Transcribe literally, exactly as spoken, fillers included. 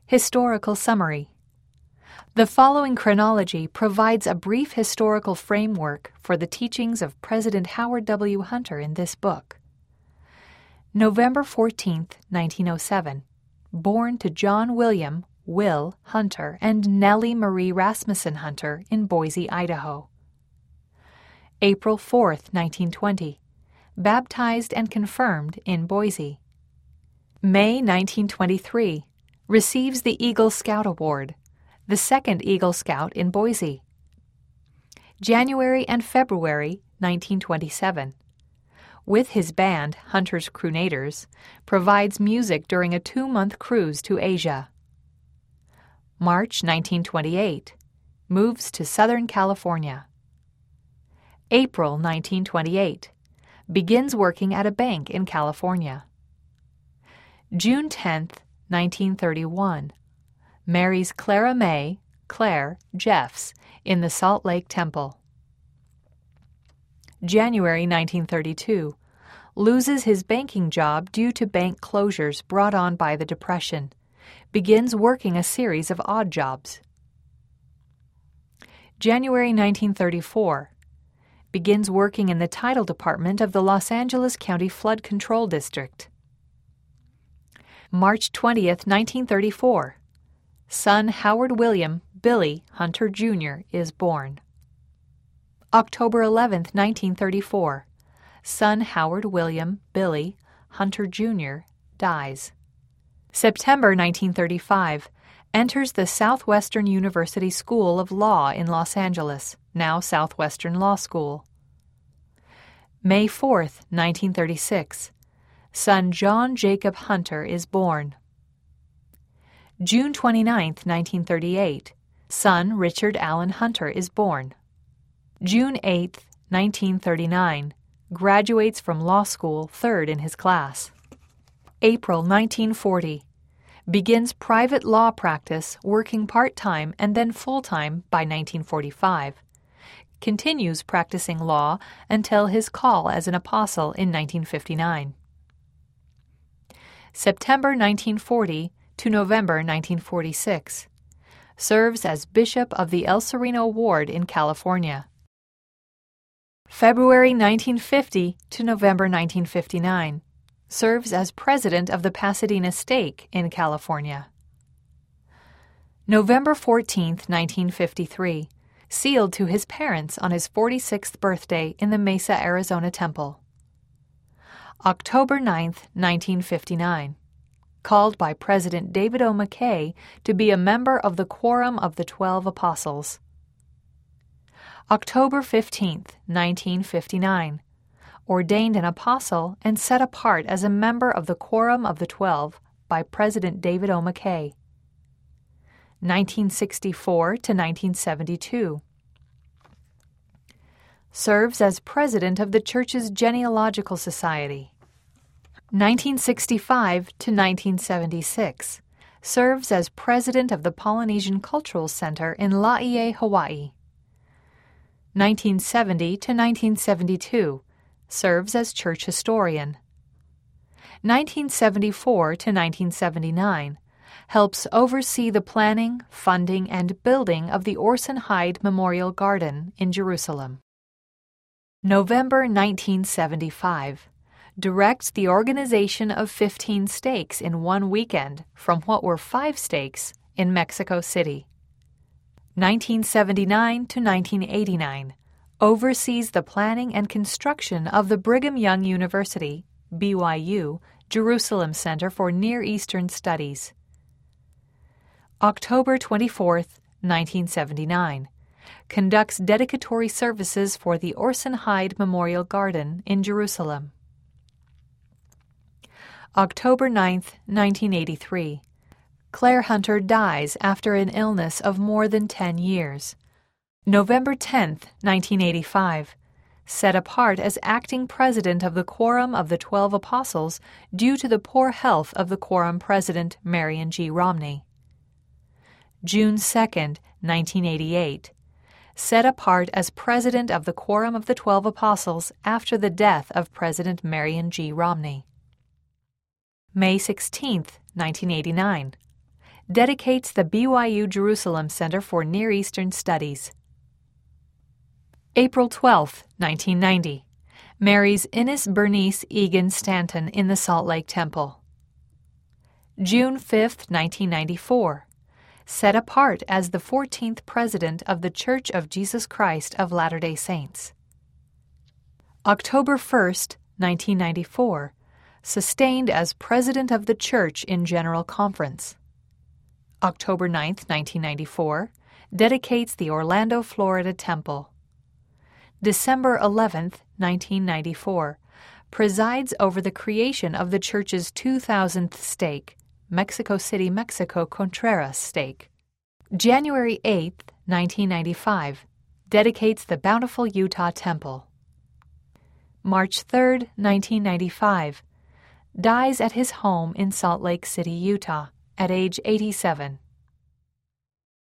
Historical summary. The following chronology provides a brief historical framework for the teachings of President Howard W. Hunter in this book. November fourteenth, nineteen oh seven. Born to John William, Will Hunter, and Nellie Marie Rasmussen Hunter in Boise, Idaho. April fourth, nineteen twenty. Baptized and confirmed in Boise. May nineteen twenty-three. Receives the Eagle Scout Award, the second Eagle Scout in Boise. January and February nineteen twenty-seven. With his band, Hunter's Croonaders, provides music during a two-month cruise to Asia. March nineteen twenty-eight. Moves to Southern California. April nineteen twenty-eight. Begins working at a bank in California. June tenth, nineteen thirty-one. Marries Clara May, Claire, Jeffs, in the Salt Lake Temple. January nineteen thirty-two. Loses his banking job due to bank closures brought on by the Depression. Begins working a series of odd jobs. January nineteen thirty-four. Begins working in the title department of the Los Angeles County Flood Control District. March twentieth, nineteen thirty-four. Son Howard William Billy Hunter Junior is born. October eleventh, nineteen thirty-four. Son Howard William Billy Hunter Junior dies. September nineteen thirty-five. Enters the Southwestern University School of Law in Los Angeles, now Southwestern Law School. May fourth, nineteen thirty-six. Son John Jacob Hunter is born. June twenty-ninth, nineteen thirty-eight. Son Richard Allen Hunter is born. June eighth, nineteen thirty-nine. Graduates from law school, third in his class. April nineteen forty. Begins private law practice, working part-time and then full-time by nineteen forty-five. Continues practicing law until his call as an apostle in nineteen fifty-nine. September nineteen forty to November nineteen forty-six. Serves as Bishop of the El Sereno Ward in California. February nineteen fifty to November nineteen fifty-nine. Serves as President of the Pasadena Stake in California. November fourteenth, nineteen fifty-three. Sealed to his parents on his forty-sixth birthday in the Mesa, Arizona Temple. October ninth, nineteen fifty-nine. Called by President David O. McKay to be a member of the Quorum of the Twelve Apostles. October fifteenth, nineteen fifty-nine. Ordained an apostle and set apart as a member of the Quorum of the Twelve by President David O. McKay. nineteen sixty-four to nineteen seventy-two. Serves as President of the Church's Genealogical Society. nineteen sixty-five to nineteen seventy-six. Serves as President of the Polynesian Cultural Center in Laie, Hawaii. nineteen seventy to nineteen seventy-two. Serves as church historian. nineteen seventy-four to nineteen seventy-nine. Helps oversee the planning, funding, and building of the Orson Hyde Memorial Garden in Jerusalem. November nineteen seventy-five. Directs the organization of fifteen stakes in one weekend from what were five stakes in Mexico City. nineteen seventy-nine to nineteen eighty-nine. Oversees the planning and construction of the Brigham Young University, B Y U, Jerusalem Center for Near Eastern Studies. October twenty-fourth, nineteen seventy-nine. Conducts dedicatory services for the Orson Hyde Memorial Garden in Jerusalem. October ninth, nineteen eighty-three. Claire Hunter dies after an illness of more than ten years. November tenth, nineteen eighty-five. Set apart as acting president of the Quorum of the Twelve Apostles due to the poor health of the Quorum president, Marion G. Romney. June second, nineteen eighty-eight. Set apart as president of the Quorum of the Twelve Apostles after the death of President Marion G. Romney. May sixteenth, nineteen eighty-nine. dedicates the B Y U Jerusalem Center for Near Eastern Studies. April twelfth, nineteen ninety. Marries Innes Bernice Egan Stanton in the Salt Lake Temple. June fifth, nineteen ninety-four. Set apart as the fourteenth President of the Church of Jesus Christ of Latter-day Saints. October first, nineteen ninety-four. Sustained as President of the Church in General Conference. October ninth, nineteen ninety-four. Dedicates the Orlando, Florida Temple. December eleventh, nineteen ninety-four. Presides over the creation of the Church's two thousandth stake, Mexico City, Mexico Contreras stake. January eighth, nineteen ninety-five. Dedicates the Bountiful Utah Temple. March third, nineteen ninety-five. Dies at his home in Salt Lake City, Utah, at age eighty-seven.